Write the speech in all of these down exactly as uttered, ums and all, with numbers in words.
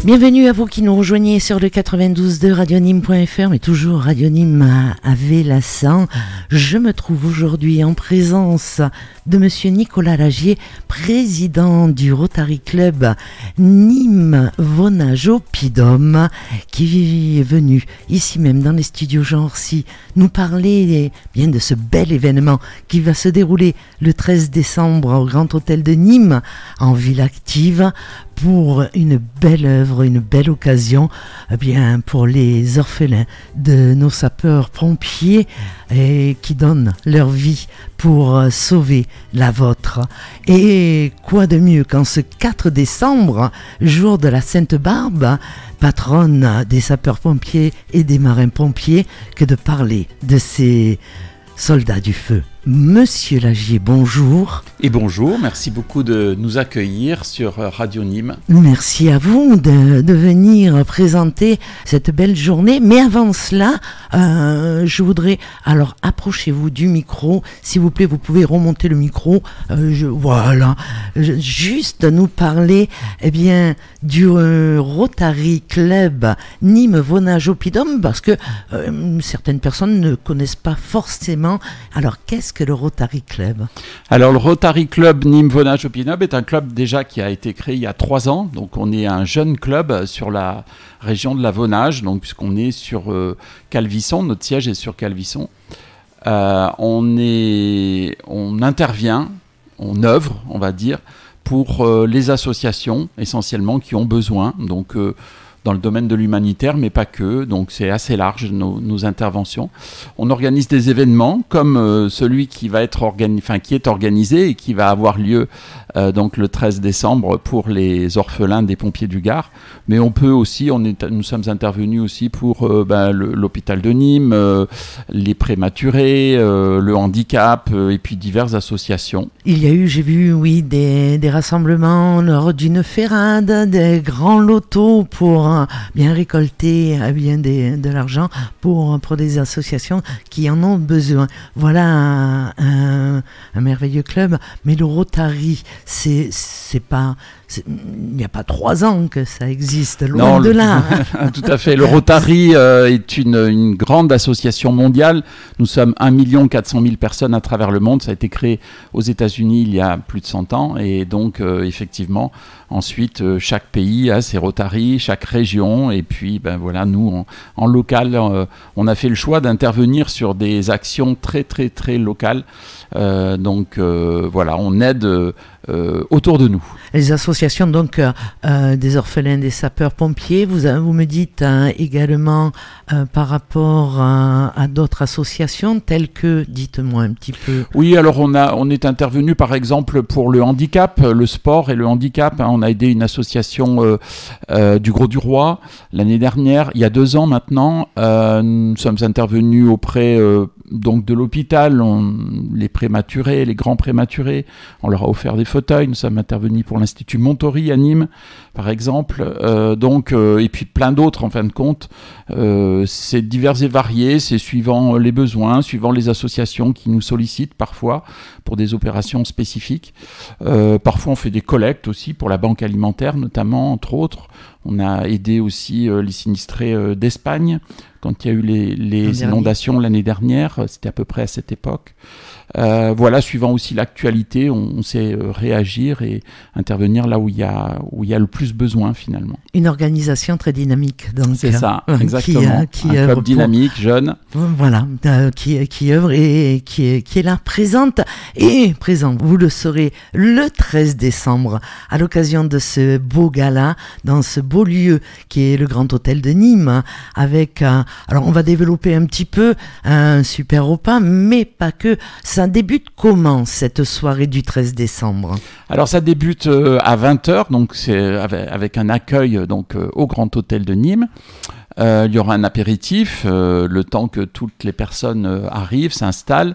Bienvenue à vous qui nous rejoignez sur le quatre-vingt-douze de radio nîmes point f r, mais toujours Radio Nîmes à, à Vélassan. Je me trouve aujourd'hui en présence de monsieur Nicolas Lagier, président du Rotary Club Nîmes-Vonage-Oppidum, qui est venu ici même dans les studios Jean-Orsi nous parler bien de ce bel événement qui va se dérouler le treize décembre au Grand Hôtel de Nîmes en Ville Active, pour une belle œuvre, une belle occasion, eh bien pour les orphelins de nos sapeurs-pompiers et qui donnent leur vie pour sauver la vôtre. Et quoi de mieux qu'en ce quatre décembre, jour de la Sainte Barbe, patronne des sapeurs-pompiers et des marins-pompiers, que de parler de ces soldats du feu. Monsieur Lagier, bonjour. Et bonjour, merci beaucoup de nous accueillir sur Radio Nîmes. Merci à vous de, de venir présenter cette belle journée. Mais avant cela, euh, je voudrais... Alors, approchez-vous du micro. S'il vous plaît, vous pouvez remonter le micro. Euh, je, voilà. Je, juste nous parler eh bien, du euh, Rotary Club Nîmes-Vonage-Oppidum, parce que euh, certaines personnes ne connaissent pas forcément. Alors, qu'est-ce que le Rotary Club? Alors le Rotary Club Nîmes-Vonage-Oppidum est un club déjà qui a été créé il y a trois ans. Donc on est un jeune club sur la région de la Vonage, donc puisqu'on est sur euh, Calvisson, notre siège est sur Calvisson. Euh, on, est, on intervient, on œuvre, on va dire, pour euh, les associations essentiellement qui ont besoin. Donc euh, dans le domaine de l'humanitaire, mais pas que, donc c'est assez large nos, nos interventions. On organise des événements comme euh, celui qui va être organi- enfin, qui est organisé et qui va avoir lieu euh, donc le treize décembre pour les orphelins des pompiers du Gard. Mais on peut aussi, on est, nous sommes intervenus aussi pour euh, ben, le, l'hôpital de Nîmes, euh, les prématurés, euh, le handicap euh, et puis diverses associations. Il y a eu, j'ai vu, oui, des, des rassemblements lors d'une ferrade, des grands lotos pour bien récolter bien des, de l'argent pour, pour des associations qui en ont besoin. Voilà un, un, un merveilleux club, mais le Rotary, c'est, c'est pas... C'est, il n'y a pas trois ans que ça existe, loin non, de le, là. Tout à fait. Le Rotary euh, est une, une grande association mondiale. Nous sommes un million quatre cent mille personnes à travers le monde. Ça a été créé aux États-Unis il y a plus de cent ans. Et donc, euh, effectivement, ensuite, euh, chaque pays a ses Rotary, chaque région. Et puis, ben, voilà, nous, en, en local, euh, on a fait le choix d'intervenir sur des actions très, très, très locales. Euh, donc, euh, voilà, on aide euh, autour de nous. Les associations donc euh, euh, des orphelins des sapeurs-pompiers, vous, vous me dites hein, également euh, par rapport à, à d'autres associations telles que, dites-moi un petit peu. Oui, alors on, a, on est intervenu par exemple pour le handicap, le sport et le handicap. Hein, on a aidé une association euh, euh, du Grau-du-Roi l'année dernière, il y a deux ans maintenant. Euh, nous sommes intervenus auprès euh, donc de l'hôpital, on, les prématurés, les grands prématurés, on leur a offert des fauteuils. Nous sommes intervenus pour l'Institut Montori à Nîmes, par exemple, euh, donc, euh, et puis plein d'autres en fin de compte. Euh, c'est divers et varié, c'est suivant les besoins, suivant les associations qui nous sollicitent parfois pour des opérations spécifiques. Euh, parfois on fait des collectes aussi pour la banque alimentaire notamment, entre autres. On a aidé aussi euh, les sinistrés euh, d'Espagne quand il y a eu les, les inondations l'année dernière, c'était à peu près à cette époque. Euh, voilà, suivant aussi l'actualité, on, on sait euh, réagir et intervenir là où il y a où il y a le plus besoin finalement. Une organisation très dynamique, donc. C'est ça, euh, exactement. Qui, euh, qui un club dynamique, pour... jeune. Voilà, euh, qui qui œuvre et qui est qui est là, présente et présente. Vous le saurez le treize décembre à l'occasion de ce beau gala dans ce beau lieu qui est le Grand Hôtel de Nîmes, avec euh, alors on va développer un petit peu un super repas, mais pas que. Ça débute comment cette soirée du treize décembre? Alors ça débute euh, à vingt heures, donc c'est avec, avec un accueil donc euh, au Grand Hôtel de Nîmes. Euh, il y aura un apéritif, euh, le temps que toutes les personnes euh, arrivent, s'installent.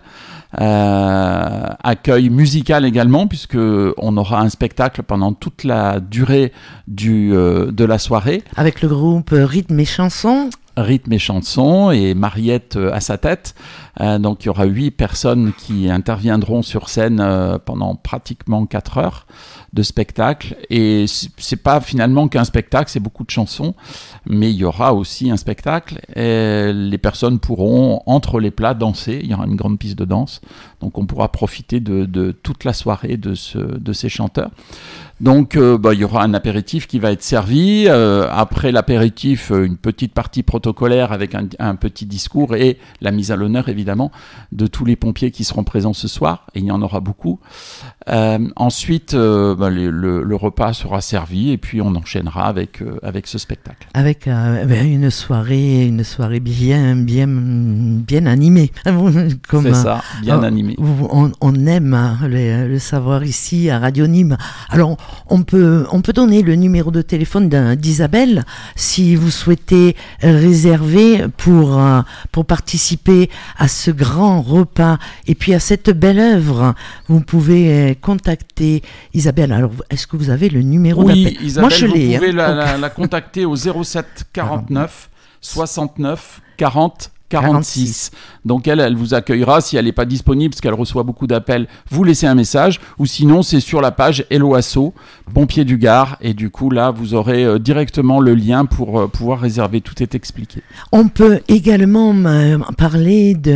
Euh, accueil musical également, puisque on aura un spectacle pendant toute la durée du, euh, de la soirée. Avec le groupe Rythme et Chansons. rythme et chanson, et Mariette à sa tête. Euh, donc il y aura huit personnes qui interviendront sur scène euh, pendant pratiquement quatre heures de spectacle. Et c'est pas finalement qu'un spectacle, c'est beaucoup de chansons, mais il y aura aussi un spectacle. Et les personnes pourront, entre les plats, danser. Il y aura une grande piste de danse. Donc on pourra profiter de, de toute la soirée de, ce, de ces chanteurs. Donc euh, bah, il y aura un apéritif qui va être servi. Euh, après l'apéritif, une petite partie protocolaire avec un, un petit discours et la mise à l'honneur, évidemment, de tous les pompiers qui seront présents ce soir. Et il y en aura beaucoup. Euh, ensuite, euh, bah, le, le, le repas sera servi et puis on enchaînera avec, euh, avec ce spectacle. Avec euh, ben, une soirée, une soirée bien, bien, bien animée. Comme, C'est ça, bien euh, animée. On, on aime hein, le, le savoir ici à Radio Nîmes. Alors, on peut, on peut donner le numéro de téléphone d'Isabelle si vous souhaitez réserver pour, euh, pour participer à ce grand repas et puis à cette belle œuvre. Vous pouvez contacter Isabelle. Alors, est-ce que vous avez le numéro oui, d'appel ? Isabelle, Moi, je vous l'ai. pouvez hein. la, la, la contacter au zéro sept quarante-neuf soixante-neuf quarante quarante-six. Donc elle, elle vous accueillera. Si elle n'est pas disponible, parce qu'elle reçoit beaucoup d'appels, vous laissez un message. Ou sinon, c'est sur la page Hello Asso, Pompiers du Gard. Et du coup, là, vous aurez euh, directement le lien pour euh, pouvoir réserver. Tout est expliqué. On peut également euh, parler de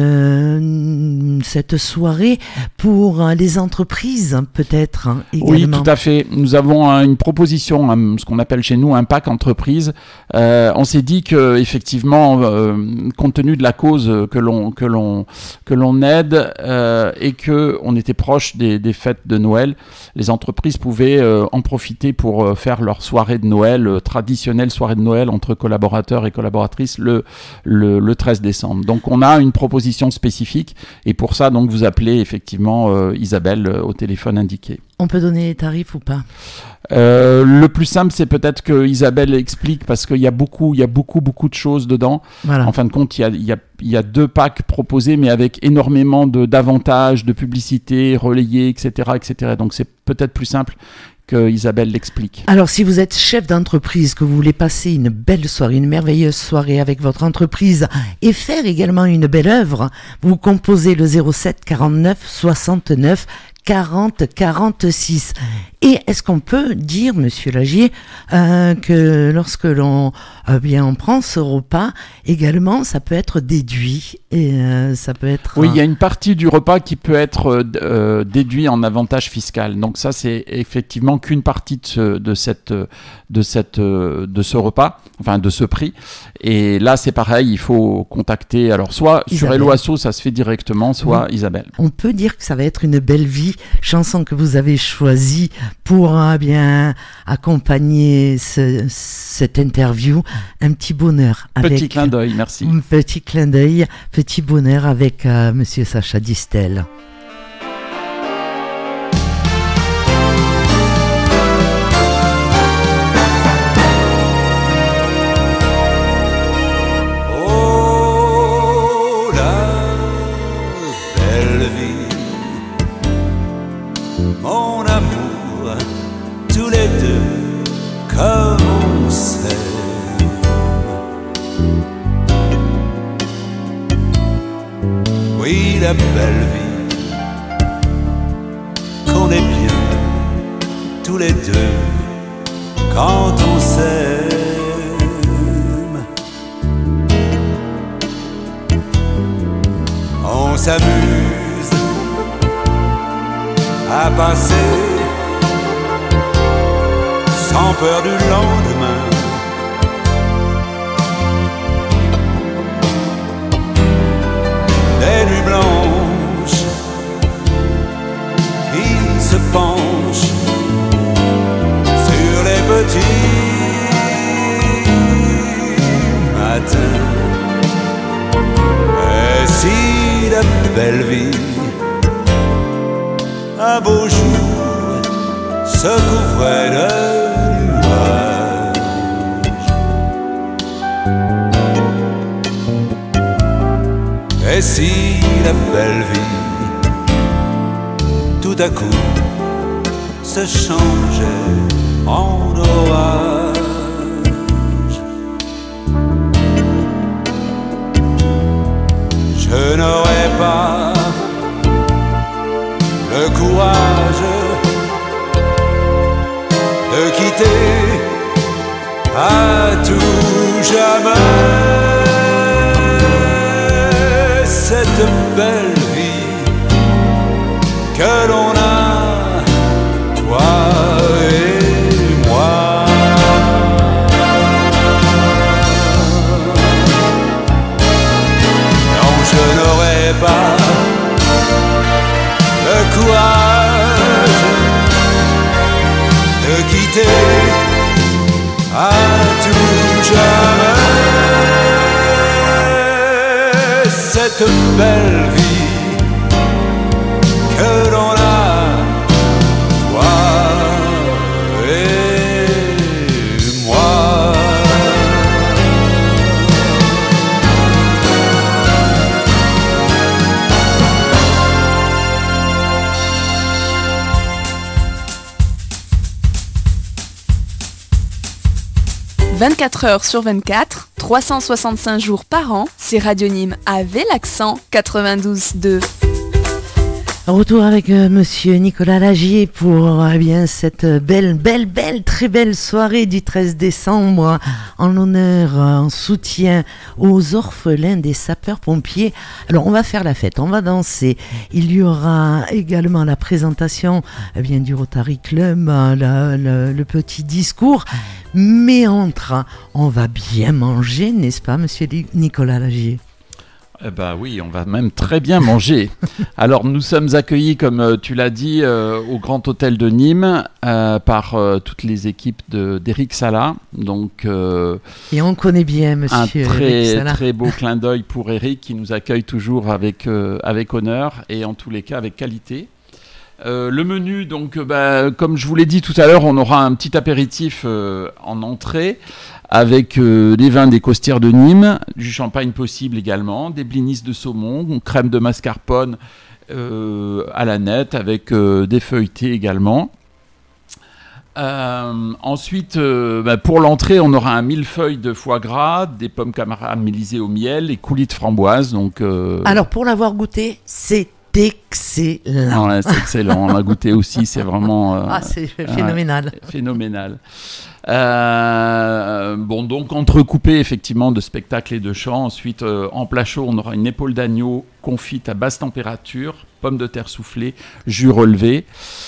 euh, cette soirée pour euh, les entreprises, peut-être. Hein, oui, tout à fait. Nous avons euh, une proposition, hein, ce qu'on appelle chez nous un pack entreprise. Euh, on s'est dit que effectivement, euh, compte tenu de la cause que l'on que l'on que l'on aide euh, et que on était proche des, des fêtes de Noël, les entreprises pouvaient euh, en profiter pour euh, faire leur soirée de Noël euh, traditionnelle soirée de Noël entre collaborateurs et collaboratrices le, le le treize décembre. Donc on a une proposition spécifique et pour ça donc vous appelez effectivement euh, Isabelle euh, au téléphone indiqué. On peut donner les tarifs ou pas ? Euh, le plus simple, c'est peut-être que Isabelle explique parce qu'il y a beaucoup, il y a beaucoup, beaucoup de choses dedans. Voilà. En fin de compte, il y a, il y a, il y a deux packs proposés, mais avec énormément de d'avantages, de publicité relayée, et cetera, et cetera. Donc c'est peut-être plus simple que Isabelle l'explique. Alors, si vous êtes chef d'entreprise, que vous voulez passer une belle soirée, une merveilleuse soirée avec votre entreprise et faire également une belle œuvre, vous composez le zéro sept quarante-neuf soixante-neuf quarante quarante-six. Et est-ce qu'on peut dire, Monsieur Lagier, euh, que lorsque l'on euh, bien on prend ce repas, également, ça peut être déduit et euh, ça peut être. Oui, il y a une partie du repas qui peut être euh, déduit en avantage fiscal. Donc ça, c'est effectivement qu'une partie de ce, de cette, de cette, de ce repas, enfin de ce prix. Et là, c'est pareil, il faut contacter. Alors soit Isabelle. Sur Hello Asso, ça se fait directement, soit oui. Isabelle. On peut dire que ça va être une belle vie, chanson que vous avez choisie pour euh, bien accompagner ce, cette interview. Un petit bonheur. Avec, petit clin d'œil, merci. Un petit clin d'œil, petit bonheur avec euh, Monsieur Sacha Distel. Oh, la belle vie, mon amour, tous les deux comme on sait. Oui, la belle vie, qu'on est bien tous les deux quand on s'aime. On s'amuse à passer sans peur du lendemain. Des nuits blanches qui se penchent sur les petits matins. Et si la belle vie, un beau jour, se couvrait de nuages, et si la belle vie, tout à coup, se changeait en orage, je n'aurai pas le courage de quitter à tout jamais cette belle vie que l'on a, toi et moi. Non, je n'aurai pas le courage de quitter à tout jamais cette belle vie que l'on a, toi et moi. vingt-quatre heures sur vingt-quatre, trois cent soixante-cinq jours par an, c'est Radio Nîmes avec l'accent quatre-vingt-douze deux. Retour avec euh, Monsieur Nicolas Lagier pour euh, eh bien cette belle, belle, belle, très belle soirée du treize décembre en l'honneur, euh, en soutien aux orphelins des sapeurs-pompiers. Alors on va faire la fête, on va danser. Il y aura également la présentation eh bien du Rotary Club, euh, la, le, le petit discours. Mais entre, on va bien manger, n'est-ce pas, Monsieur Nicolas Lagier ? Eh ben oui, on va même très bien manger. Alors nous sommes accueillis, comme euh, tu l'as dit, euh, au Grand Hôtel de Nîmes euh, par euh, toutes les équipes de, d'Éric Sala. Donc, euh, et on connaît bien Monsieur un Éric très, Sala. très beau clin d'œil pour Éric qui nous accueille toujours avec, euh, avec honneur et en tous les cas avec qualité. Euh, le menu, donc, euh, bah, comme je vous l'ai dit tout à l'heure, on aura un petit apéritif euh, en entrée avec euh, les vins des Costières de Nîmes, du champagne possible également, des blinis de saumon, crème de mascarpone euh, à la nette avec euh, des feuilletés également. Euh, ensuite, euh, bah, pour l'entrée, on aura un millefeuille de foie gras, des pommes caramélisées au miel et coulis de framboise. Donc, euh... alors, pour l'avoir goûté, c'est excellent. Ouais, c'est excellent. On a goûté aussi, c'est vraiment. Euh, ah, c'est phénoménal. Euh, phénoménal. Euh, bon, donc entrecoupé effectivement de spectacles et de chants. Ensuite, euh, en plat chaud, on aura une épaule d'agneau confite à basse température, pommes de terre soufflées, jus relevé.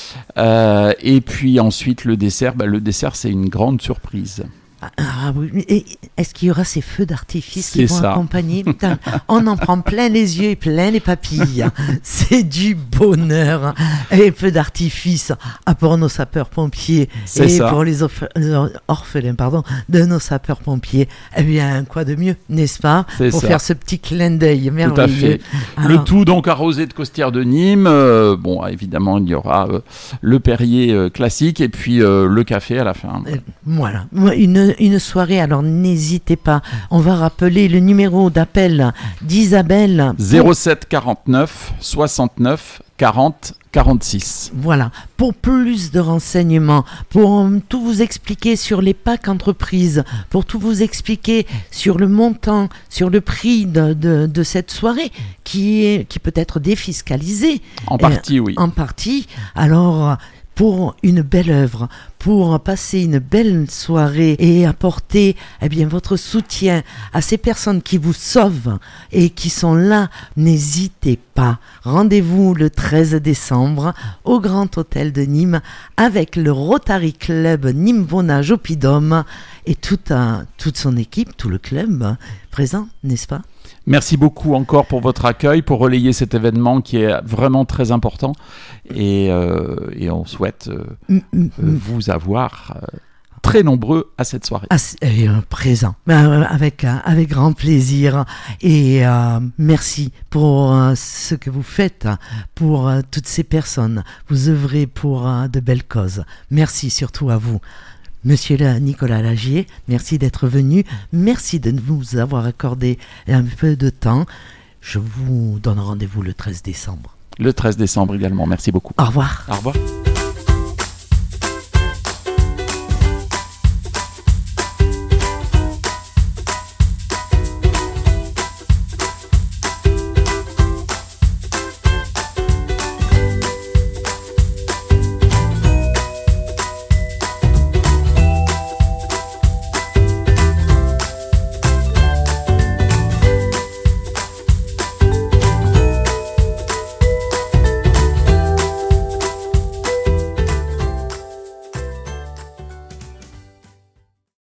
Euh, et puis ensuite, le dessert. Bah, le dessert, c'est une grande surprise. Ah oui, et est-ce qu'il y aura ces feux d'artifice c'est qui vont ça. accompagner? Putain, on en prend plein les yeux et plein les papilles. C'est du bonheur. Et feux d'artifice ah, pour nos sapeurs-pompiers c'est et ça. pour les orph- orphelins pardon, de nos sapeurs-pompiers. Eh bien, quoi de mieux, n'est-ce pas? C'est pour ça. faire ce petit clin d'œil merveilleux. Tout à fait. Alors, le tout donc arrosé de Costières de Nîmes. Euh, bon, évidemment, il y aura euh, le Perrier euh, classique et puis euh, le café à la fin. Euh, voilà, une, une soirée, alors n'hésitez pas, on va rappeler le numéro d'appel d'Isabelle. zéro sept quarante-neuf soixante-neuf quarante quarante-six. Voilà, pour plus de renseignements, pour euh, tout vous expliquer sur les packs entreprises, pour tout vous expliquer sur le montant, sur le prix de, de, de cette soirée qui, est, qui peut être défiscalisée. En partie, euh, oui. En partie, alors... pour une belle œuvre, pour passer une belle soirée et apporter eh bien, votre soutien à ces personnes qui vous sauvent et qui sont là, n'hésitez pas. Rendez-vous le treize décembre au Grand Hôtel de Nîmes avec le Rotary Club Nîmes-Vonage Oppidum et toute, un, toute son équipe, tout le club présent, n'est-ce pas ? Merci beaucoup encore pour votre accueil, pour relayer cet événement qui est vraiment très important et, euh, et on souhaite euh, mm, mm, euh, vous avoir euh, très nombreux à cette soirée. Ah, et, euh, présent, euh, avec, euh, avec grand plaisir et euh, merci pour euh, ce que vous faites pour euh, toutes ces personnes. Vous œuvrez pour euh, de belles causes. Merci surtout à vous. Monsieur Nicolas Lagier, merci d'être venu, merci de nous avoir accordé un peu de temps. Je vous donne rendez-vous le treize décembre. Le treize décembre également, merci beaucoup. Au revoir. Au revoir.